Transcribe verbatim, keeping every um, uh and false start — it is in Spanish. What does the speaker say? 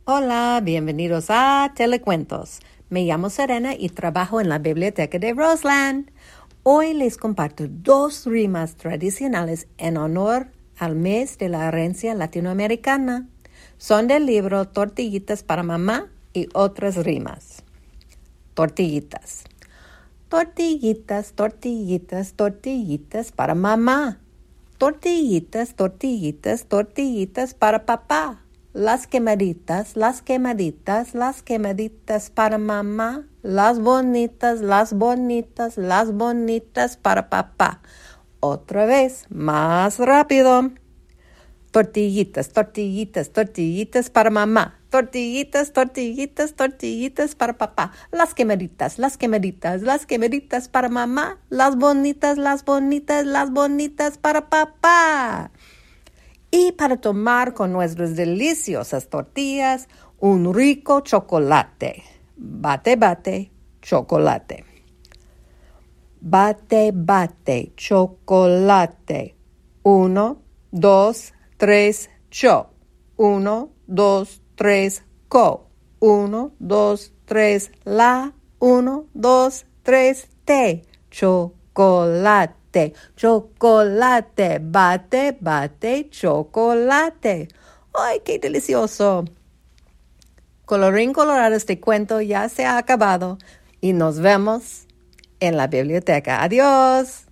Hola, bienvenidos a Telecuentos. Me llamo Serena y trabajo en la biblioteca de Roseland. Hoy les comparto dos rimas tradicionales en honor al mes de la herencia latinoamericana. Son del libro Tortillitas para Mamá y otras rimas. Tortillitas. Tortillitas, tortillitas, tortillitas para mamá. Tortillitas, tortillitas, tortillitas para papá. Las quemaditas, las quemaditas, las quemaditas para mamá. Las bonitas, las bonitas, las bonitas para papá. Otra vez, más rápido. Tortillitas, tortillitas, tortillitas para mamá. Tortillitas, tortillitas, tortillitas para papá. Las quemaditas, las quemaditas, las quemaditas para mamá. Las bonitas, las bonitas, las bonitas para papá. Y para tomar con nuestras deliciosas tortillas, un rico chocolate. Bate, bate, chocolate. Bate, bate, chocolate. Uno, dos, tres, cho. Uno, dos, tres, co. Uno, dos, tres, la. Uno, dos, tres, te. Chocolate, chocolate, bate, bate, chocolate. ¡Ay, qué delicioso! Colorín colorado, este cuento ya se ha acabado y nos vemos en la biblioteca. ¡Adiós!